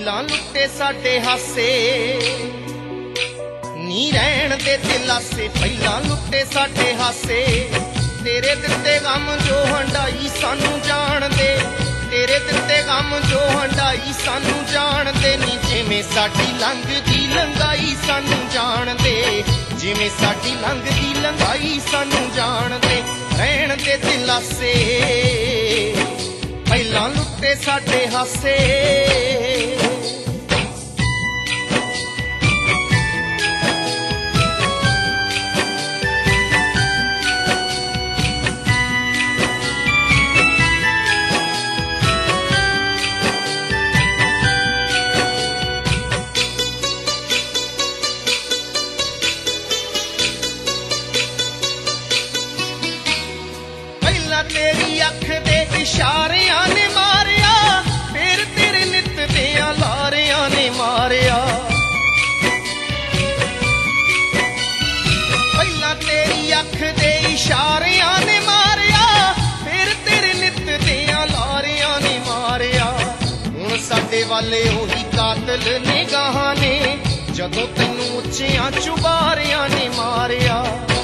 ਪਹਿਲਾਂ ਲੁੱਟੇ ਸਾਡੇ ਹਾਸੇ ਨੀ ਰਹਿਣ ਦੇ ਦਿਲਾਸੇ। ਪਹਿਲਾਂ ਲੁੱਟੇ ਸਾਡੇ ਹਾਸੇ ਤੇਰੇ ਦਿੱਤੇ ਗਮ ਜੋ ਹੰਡਾਈ ਸਾਨੂੰ ਜਾਣਦੇ। ਤੇਰੇ ਦਿੱਤੇ ਗਮ ਜੋ ਹੰਡਾਈ ਸਾਨੂੰ ਜਾਣਦੇ ਨੀ। ਜਿਵੇਂ ਸਾਡੀ ਲੰਘਦੀ ਲੰਘਾਈ ਸਾਨੂੰ ਜਾਣਦੇ। ਜਿਵੇਂ ਸਾਡੀ ਲੰਘਦੀ ਲੰਘਾਈ ਸਾਨੂੰ ਜਾਣਦੇ। ਰਹਿਣ ਦੇ ਦਿਲਾਸੇ ਪਹਿਲਾਂ ਲੁੱਟੇ ਸਾਡੇ ਹਾਸੇ। तेरी अख दे इशारियां ने मारिया फिर तेरे नित दियां लारियां ने मारिया। पहला तेरी अख दे इशारियां ने मारिया फिर तेरे नित दियां लारियां ने मारिया। हुण साडे वाले ओही कातल निगाहां ने जदों तैनूं उच्चियां चुबारियां ने मारिया।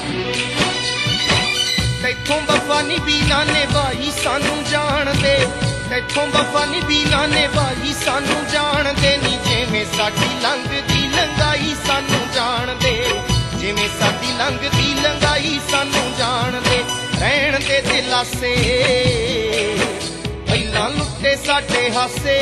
तैथों वफा निभीना ने भाई सानू जान दे। तैथों वफा निभीना ने भाई सानू जान दे नी। जिवें साडी लंघदी लंघाई सानू जान दे। जिवें साडी लंघदी लंघाई सानू जान दे। रहण दे दिलासे पहिलां लुट्टे साडे हासे।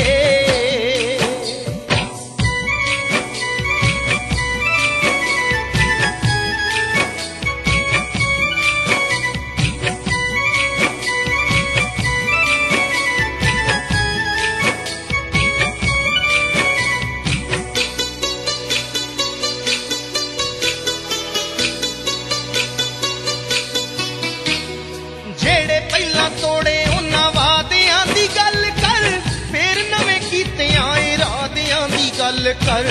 जेड़े पहला तोड़े उन्हां वादियां दी गल कर फिर नवें कीतियां इरादियां दी गल कर।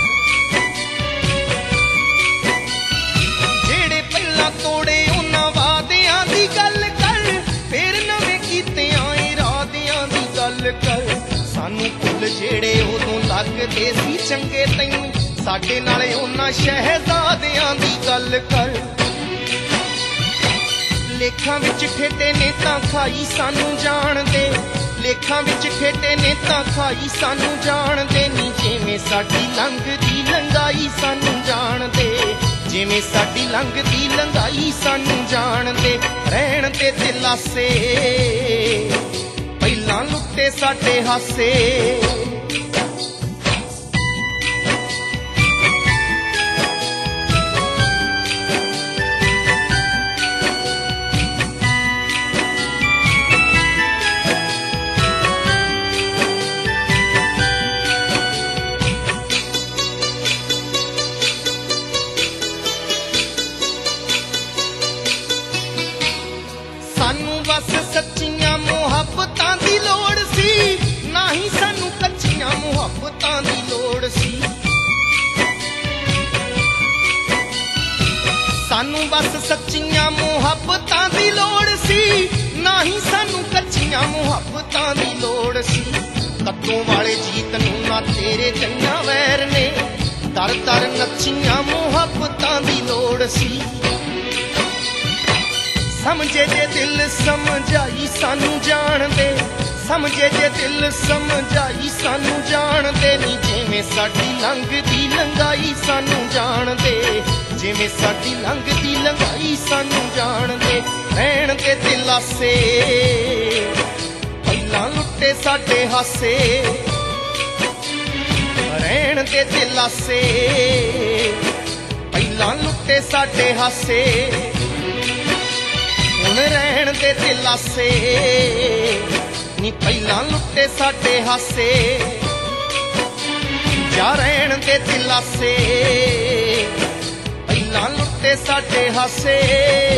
जेड़े पहला तोड़े उन्हां वादियां दी गल कर फिर नवें कीतियां इरादियां दी गल कर। सानू फुल जेड़े उदों लगदे सी चंगे तैनूं साडे नाले उन्हां शहजादियां दी गल कर। लेखां विच ठेडे ने तां खाई सानू जान दे। लेखां विच ठेडे ने तां खाई सानू जान दे नी। जिवें साडी लंघदी लंघाई सानू जान दे। जिवें साडी लंघदी लंघाई सानू जान दे। रहण दे दिलासे पहिलां लुट्टे साडे हासे। सानू बस सच्चियां मुहब्बतां दी लोड़ सी ना ही सानू कच्चियां मुहब्बतां दी लोड़ सी। सानू बस सच्चियां मुहब्बतां दी लोड़ सी ना ही सानू कच्चियां मुहब्बतां दी लोड़ सी। कत्तों वाले जीत नूं ना तेरे जन्ना वैर ने दर दर नच्चियां मुहब्बतां दी लोड़ सी। समझे जे दिल समझाई सानू जान दे। समझे जे दिल समझाई सानू जान दे नी। जिवें साडी लंघदी लंघाई सानू जान दे। जिवें साडी लंघदी लंघाई सानू जान दे। रहण दे दिलासे पहिलां लुट्टे साडे हासे। रहण दे दिलासे पहिलां लुट्टे साडे हासे। हुण रहण दे दिलासे नी पहिलां लुट्टे साडे हासे। जा रहण दे दिलासे पहिलां लुट्टे साडे हासे।